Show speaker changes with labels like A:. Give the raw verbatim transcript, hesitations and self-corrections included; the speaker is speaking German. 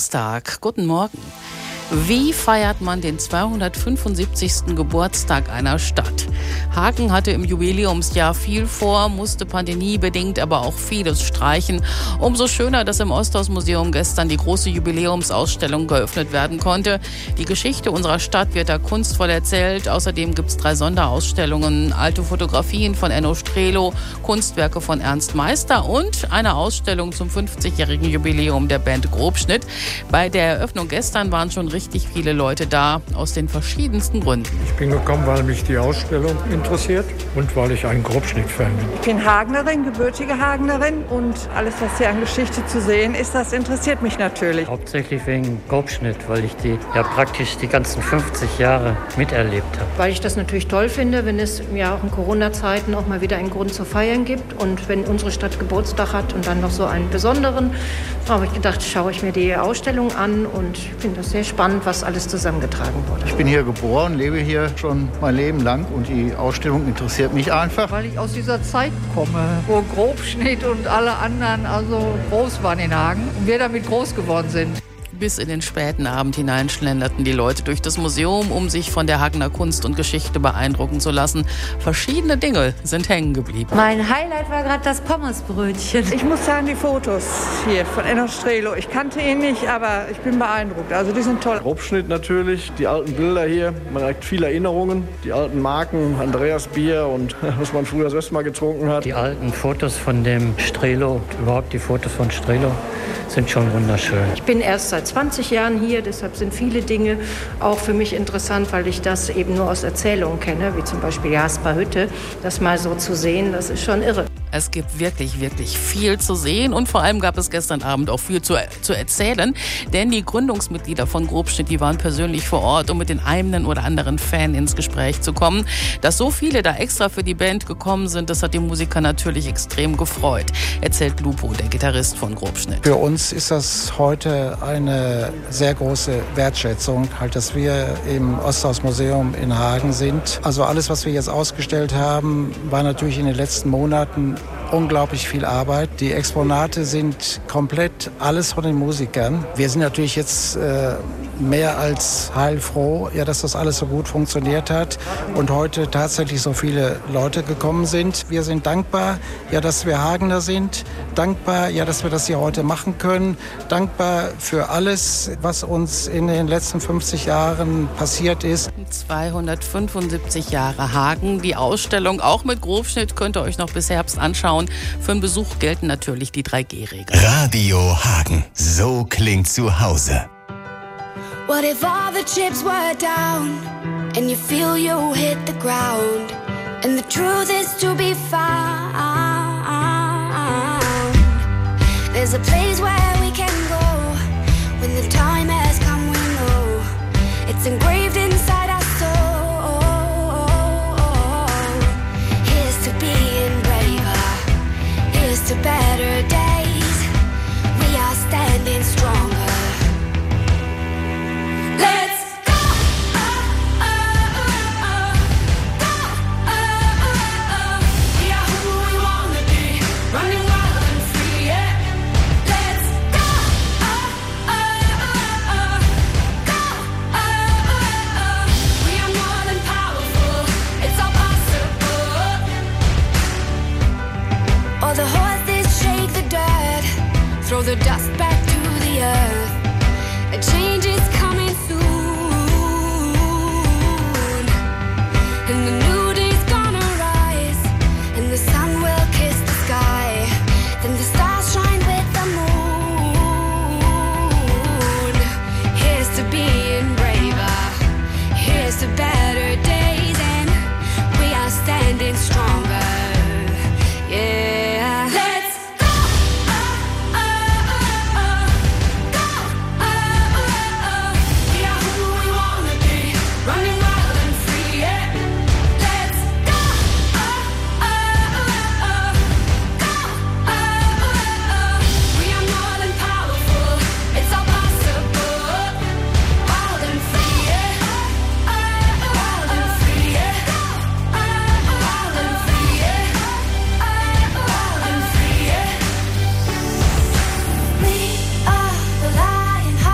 A: Donnerstag. Guten Morgen. Wie feiert man den zweihundertfünfundsiebzigsten Geburtstag einer Stadt? Hagen hatte im Jubiläumsjahr viel vor, musste pandemiebedingt aber auch vieles streichen. Umso schöner, dass im Osthaus-Museum gestern die große Jubiläumsausstellung geöffnet werden konnte. Die Geschichte unserer Stadt wird da kunstvoll erzählt. Außerdem gibt es drei Sonderausstellungen, alte Fotografien von Enno Strelo, Kunstwerke von Ernst Meister und eine Ausstellung zum fünfzigjährigen Jubiläum der Band Grobschnitt. Bei der Eröffnung gestern waren schon richtig viele Leute da, aus den verschiedensten Gründen.
B: Ich bin gekommen, weil mich die Ausstellung interessiert und weil ich ein Grobschnitt-Fan bin.
C: Ich bin Hagenerin, gebürtige Hagenerin, und alles, was hier an Geschichte zu sehen ist, das interessiert mich natürlich.
D: Hauptsächlich wegen Grobschnitt, weil ich die ja praktisch die ganzen fünfzig Jahre miterlebt habe.
E: Weil ich das natürlich toll finde, wenn es ja auch in Corona-Zeiten auch mal wieder einen Grund zu feiern gibt, und wenn unsere Stadt Geburtstag hat und dann noch so einen besonderen, habe ich gedacht, schaue ich mir die Ausstellung an und finde das sehr spannend, was alles zusammengetragen wurde.
F: Ich bin hier geboren, lebe hier schon mein Leben lang und die Ausstellung interessiert mich einfach.
G: Weil ich aus dieser Zeit komme, wo Grobschnitt und alle anderen also groß waren in Hagen und wir damit groß geworden sind.
A: Bis in den späten Abend hinein schlenderten die Leute durch das Museum, um sich von der Hagener Kunst und Geschichte beeindrucken zu lassen. Verschiedene Dinge sind hängen geblieben.
H: Mein Highlight war gerade das Pommesbrötchen.
C: Ich muss sagen, die Fotos hier von Enno Strelo, ich kannte ihn nicht, aber ich bin beeindruckt. Also die sind toll.
I: Grobschnitt natürlich, die alten Bilder hier, man hat viele Erinnerungen, die alten Marken, Andreas Bier und was man früher selbst mal getrunken hat.
D: Die alten Fotos von dem Strelo, überhaupt die Fotos von Strelo, sind schon wunderschön.
E: Ich bin erst seit zwanzig Jahren hier, deshalb sind viele Dinge auch für mich interessant, weil ich das eben nur aus Erzählungen kenne, wie zum Beispiel Jasper Hütte. Das mal so zu sehen, das ist schon irre.
A: Es gibt wirklich, wirklich viel zu sehen, und vor allem gab es gestern Abend auch viel zu, zu erzählen, denn die Gründungsmitglieder von Grobschnitt, die waren persönlich vor Ort, um mit den einen oder anderen Fan ins Gespräch zu kommen. Dass so viele da extra für die Band gekommen sind, das hat die Musiker natürlich extrem gefreut, erzählt Lupo, der Gitarrist von Grobschnitt.
J: Für uns ist das heute eine sehr große Wertschätzung, halt, dass wir im Osthaus-Museum in Hagen sind. Also alles, was wir jetzt ausgestellt haben, war natürlich in den letzten Monaten unglaublich viel Arbeit. Die Exponate sind komplett alles von den Musikern. Wir sind natürlich jetzt äh, mehr als heilfroh, ja, dass das alles so gut funktioniert hat und heute tatsächlich so viele Leute gekommen sind. Wir sind dankbar, ja, dass wir Hagener sind, dankbar, ja, dass wir das hier heute machen können, dankbar für alles, was uns in den letzten fünfzig Jahren passiert ist.
A: zweihundertfünfundsiebzig Jahre Hagen. Die Ausstellung auch mit Grobschnitt könnt ihr euch noch bis Herbst anschauen. Für den Besuch gelten natürlich die drei G Regeln.
K: Radio Hagen. So klingt zu Hause.
L: What if all the chips were down and you feel you hit the ground and the truth is to be found? There's a place where we can